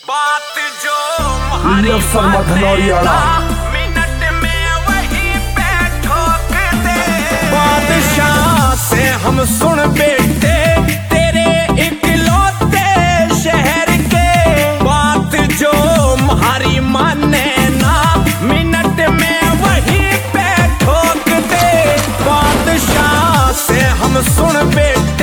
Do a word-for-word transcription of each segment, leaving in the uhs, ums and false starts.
बात जो हमारी मिनट में वही पे ठोक दे। बादशाह से हम सुन बेटे तेरे इकलौते शहर के, बात जो हमारी माने ना मिनट में वही पे ठोक दे। बादशाह से हम सुन बेटे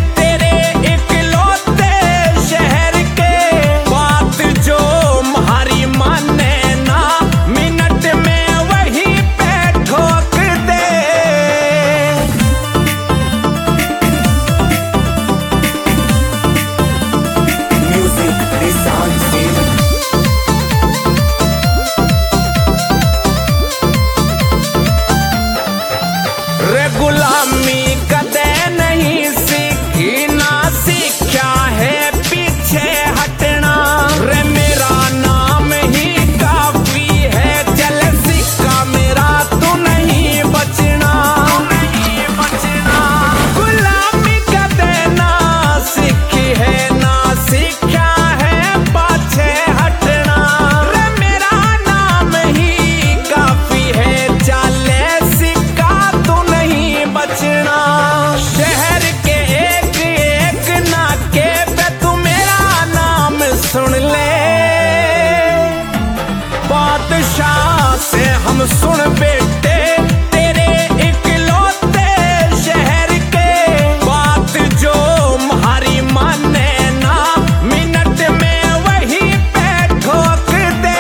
गुलामी कदे नहीं सीखी ना सीखा है पीछे हटना रे। मेरा नाम ही काफी है, चल सिक्का मेरा तू नहीं बचना, नहीं बचना। गुलामी कदे ना सीखी है ना सीखा है पाछे हटना रे। मेरा नाम ही काफी है, चले सिक्का तू नहीं बचना। शहर के एक एक नाके पे तू मेरा नाम सुन ले। बादशाह से हम सुन बेटे तेरे इकलौते शहर के, बात जो हमारी माने ना मिनट में वही पे ठोक दे।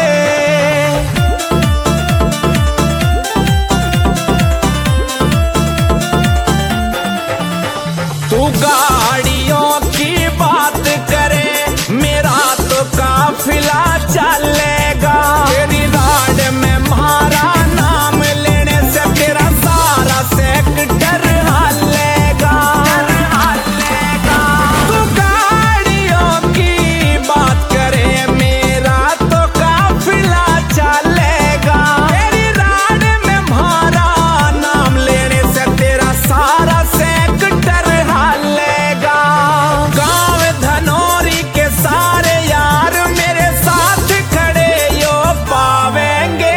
तू गाड़ियों की बात करे मेरा तो काफिला चलेगा। तेरी राड में हमारा नाम लेने से तेरा सारा सेक्टर हलेगा, हलेगा। तू गाड़ियों की बात करे मेरा तो काफिला चलेगा। तेरी राड में हमारा नाम लेने से तेरा सारा सेक्टर हलेगा। गांव धनौरी के सारे यार मेरे साथ खड़े यो पावेंगे।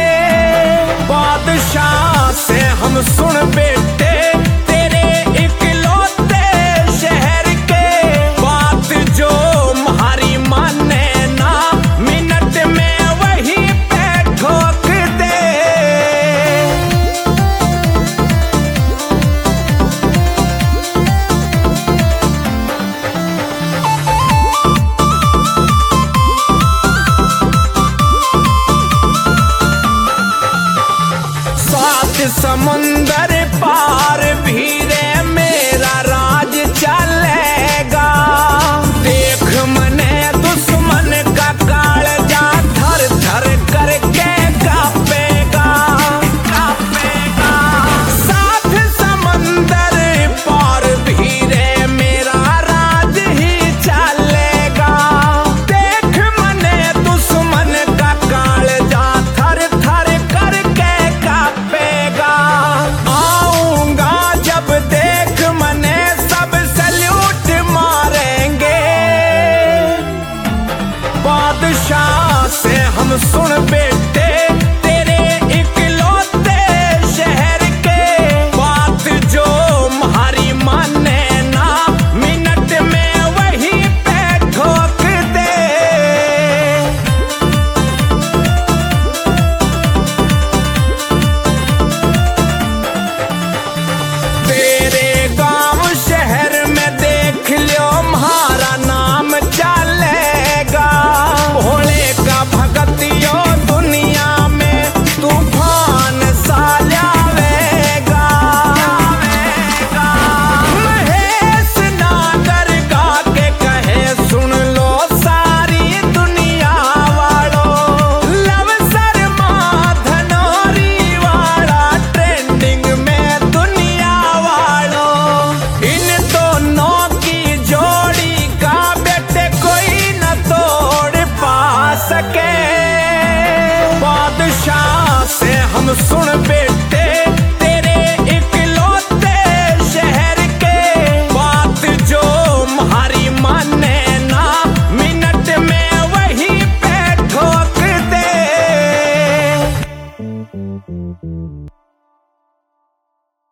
बादशाह से हम सुन बेटे तेरे इकलौते शहर के, बात जो हमारी माने ना मिनट में वही पे ठोक दे। सात समंदर पार भी रे मेरा राज चलेगा। देख मने दुश्मन का कालजा थर थर करके कांपेगा, कांपेगा। सात समंदर पार भी रे मेरा राज ही चलेगा। देख मने दुश्मन का कालजा थर थर करके कांपेगा। आऊंगा जब देख मने सब सल्यूट मारेंगे। बादशाह से हम सुन बेटे तेरे इकलौते शहर के, बात जो हमारी माने ना मिनट में वही पे ठोक दे। तेरे गांव शहर में देख लियो हमारा नाम चलेगा। भोले का भगतियो दुनिया है।